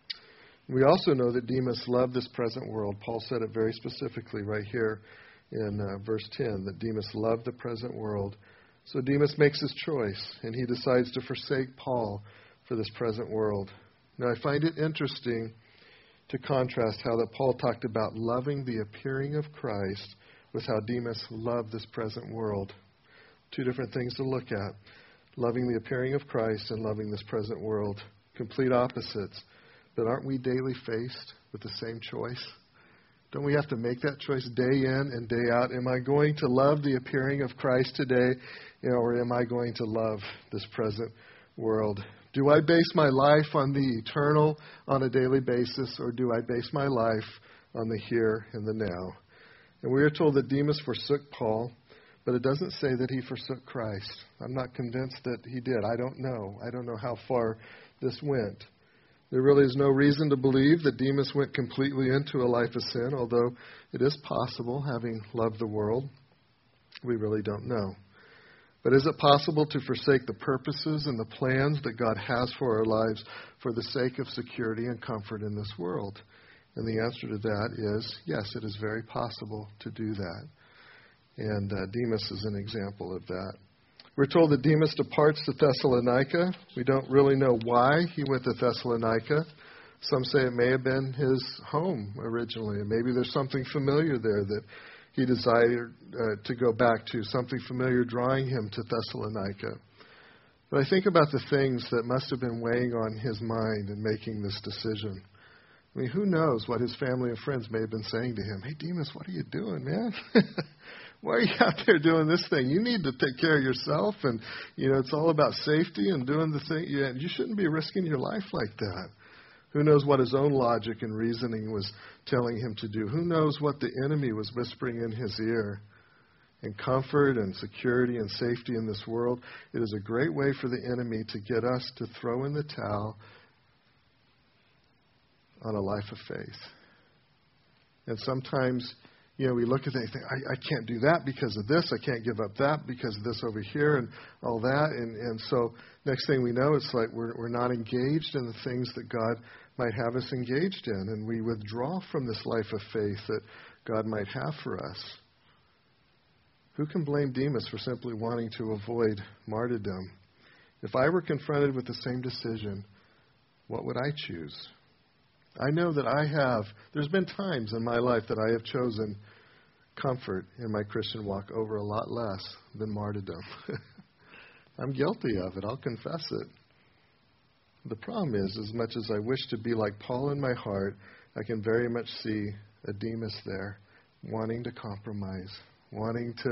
We also know that Demas loved this present world. Paul said it very specifically right here in uh, verse ten, that Demas loved the present world. So Demas makes his choice, and he decides to forsake Paul for this present world. Now, I find it interesting to contrast how that Paul talked about loving the appearing of Christ with how Demas loved this present world. Two different things to look at. Loving the appearing of Christ and loving this present world. Complete opposites. But aren't we daily faced with the same choice? Don't we have to make that choice day in and day out? Am I going to love the appearing of Christ today, you know, or am I going to love this present world? Do I base my life on the eternal on a daily basis, or do I base my life on the here and the now? And we are told that Demas forsook Paul, but it doesn't say that he forsook Christ. I'm not convinced that he did. I don't know. I don't know how far this went. There really is no reason to believe that Demas went completely into a life of sin, although it is possible, having loved the world. We really don't know. But is it possible to forsake the purposes and the plans that God has for our lives for the sake of security and comfort in this world? And the answer to that is, yes, it is very possible to do that. And uh, Demas is an example of that. We're told that Demas departs to Thessalonica. We don't really know why he went to Thessalonica. Some say it may have been his home originally, and maybe there's something familiar there that he desired uh, to go back to, something familiar drawing him to Thessalonica. But I think about the things that must have been weighing on his mind in making this decision. I mean, who knows what his family and friends may have been saying to him. Hey, Demas, what are you doing, man? Why are you out there doing this thing? You need to take care of yourself, and, you know, it's all about safety and doing the thing. Yeah, you shouldn't be risking your life like that. Who knows what his own logic and reasoning was telling him to do? Who knows what the enemy was whispering in his ear? And comfort and security and safety in this world, it is a great way for the enemy to get us to throw in the towel on a life of faith. And sometimes, you know, we look at that and think, I, I can't do that because of this. I can't give up that because of this over here and all that. And, and so next thing we know, it's like we're, we're not engaged in the things that God might have us engaged in. And we withdraw from this life of faith that God might have for us. Who can blame Demas for simply wanting to avoid martyrdom? If I were confronted with the same decision, what would I choose? I know that I have, there's been times in my life that I have chosen comfort in my Christian walk over a lot less than martyrdom. I'm guilty of it. I'll confess it. The problem is, as much as I wish to be like Paul in my heart, I can very much see a Demas there, wanting to compromise, wanting to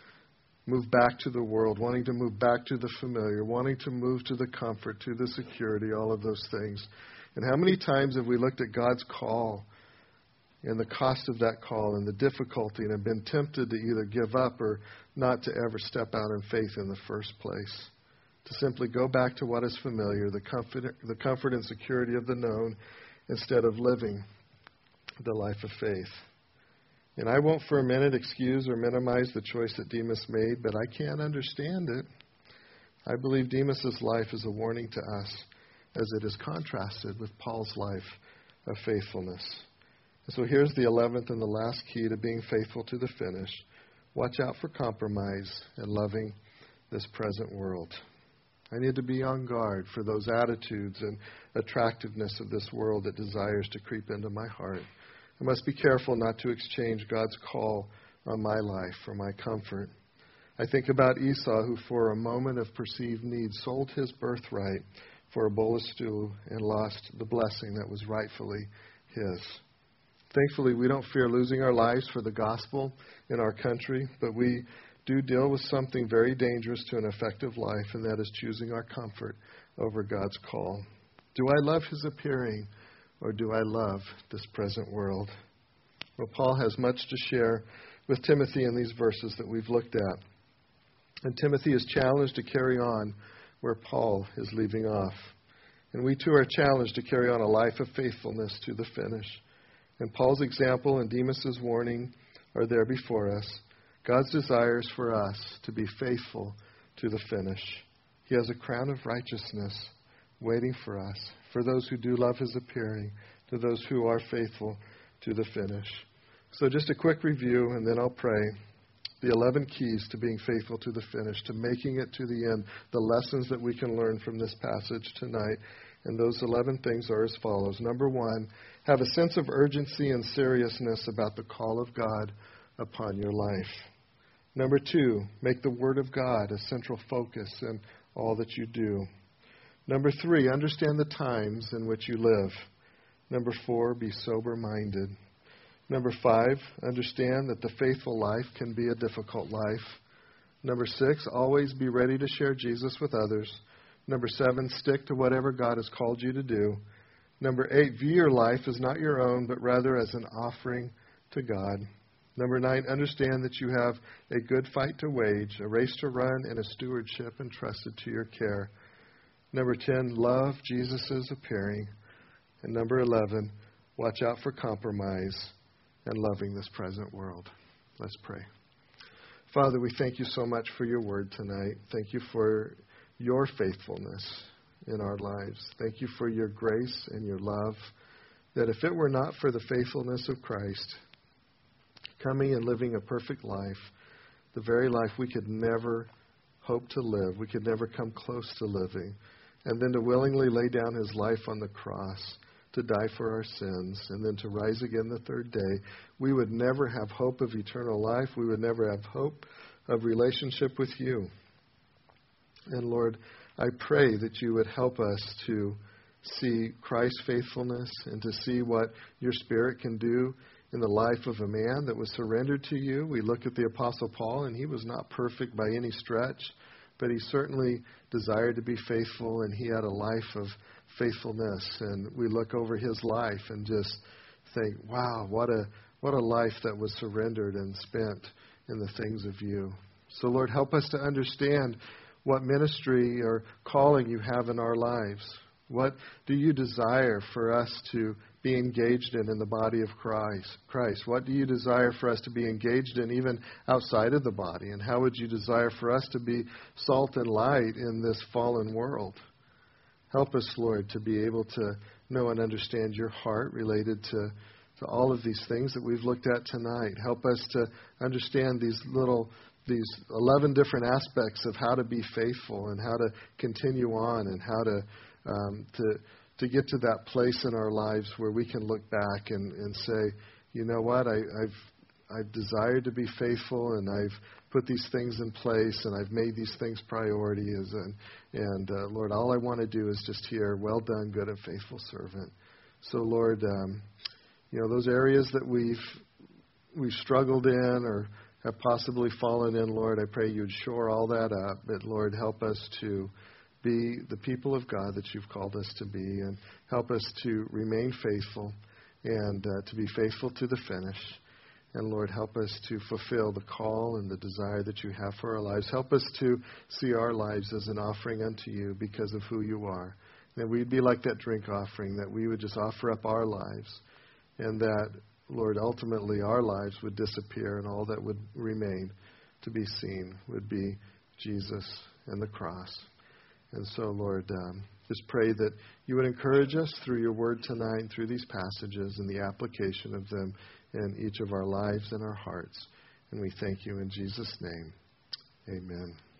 move back to the world, wanting to move back to the familiar, wanting to move to the comfort, to the security, all of those things. And how many times have we looked at God's call and the cost of that call and the difficulty and have been tempted to either give up or not to ever step out in faith in the first place? To simply go back to what is familiar, the comfort, the comfort and security of the known, instead of living the life of faith. And I won't for a minute excuse or minimize the choice that Demas made, but I can't understand it. I believe Demas's life is a warning to us as it is contrasted with Paul's life of faithfulness. And so here's the eleventh and the last key to being faithful to the finish. Watch out for compromise and loving this present world. I need to be on guard for those attitudes and attractiveness of this world that desires to creep into my heart. I must be careful not to exchange God's call on my life for my comfort. I think about Esau, who for a moment of perceived need sold his birthright for a bowl of stew and lost the blessing that was rightfully his. Thankfully, we don't fear losing our lives for the gospel in our country, but we do deal with something very dangerous to an effective life, and that is choosing our comfort over God's call. Do I love his appearing, or do I love this present world? Well, Paul has much to share with Timothy in these verses that we've looked at. And Timothy is challenged to carry on where Paul is leaving off. And we too are challenged to carry on a life of faithfulness to the finish. And Paul's example and Demas's warning are there before us. God's desires for us to be faithful to the finish. He has a crown of righteousness waiting for us, for those who do love his appearing, to those who are faithful to the finish. So just a quick review, and then I'll pray. The eleven keys to being faithful to the finish, to making it to the end, the lessons that we can learn from this passage tonight. And those eleven things are as follows. Number one, have a sense of urgency and seriousness about the call of God upon your life. Number two, make the Word of God a central focus in all that you do. Number three, understand the times in which you live. Number four, be sober-minded. Number five, understand that the faithful life can be a difficult life. Number six, always be ready to share Jesus with others. Number seven, stick to whatever God has called you to do. Number eight, view your life as not your own, but rather as an offering to God. Number nine, understand that you have a good fight to wage, a race to run, and a stewardship entrusted to your care. Number ten, love Jesus' appearing. And number eleven, watch out for compromise and loving this present world. Let's pray. Father, we thank you so much for your word tonight. Thank you for your faithfulness in our lives. Thank you for your grace and your love, that if it were not for the faithfulness of Christ, coming and living a perfect life, the very life we could never hope to live, we could never come close to living, and then to willingly lay down his life on the cross to die for our sins, and then to rise again the third day, we would never have hope of eternal life. We would never have hope of relationship with you. And Lord, I pray that you would help us to see Christ's faithfulness and to see what your Spirit can do in the life of a man that was surrendered to you. We look at the Apostle Paul, and he was not perfect by any stretch, but he certainly desired to be faithful, and he had a life of faithfulness. And we look over his life and just think, wow, what a what a life that was surrendered and spent in the things of you. So Lord, help us to understand what ministry or calling you have in our lives. What do you desire for us to be engaged in in the body of Christ? Christ? What do you desire for us to be engaged in even outside of the body? And how would you desire for us to be salt and light in this fallen world? Help us, Lord, to be able to know and understand your heart related to, to all of these things that we've looked at tonight. Help us to understand these little, these eleven different aspects of how to be faithful and how to continue on and how to um, to to get to that place in our lives where we can look back and, and say, you know what, I, I've I've desired to be faithful, and I've put these things in place, and I've made these things priorities. And, and uh, Lord, all I want to do is just hear, well done, good and faithful servant. So, Lord, um, you know, those areas that we've we've struggled in or have possibly fallen in, Lord, I pray you'd shore all that up. But, Lord, help us to be the people of God that you've called us to be, and help us to remain faithful and uh, to be faithful to the finish. And, Lord, help us to fulfill the call and the desire that you have for our lives. Help us to see our lives as an offering unto you because of who you are. That we'd be like that drink offering, that we would just offer up our lives, and that, Lord, ultimately our lives would disappear, and all that would remain to be seen would be Jesus and the cross. And so, Lord, um, just pray that you would encourage us through your word tonight, through these passages and the application of them in each of our lives and our hearts. And we thank you in Jesus' name. Amen.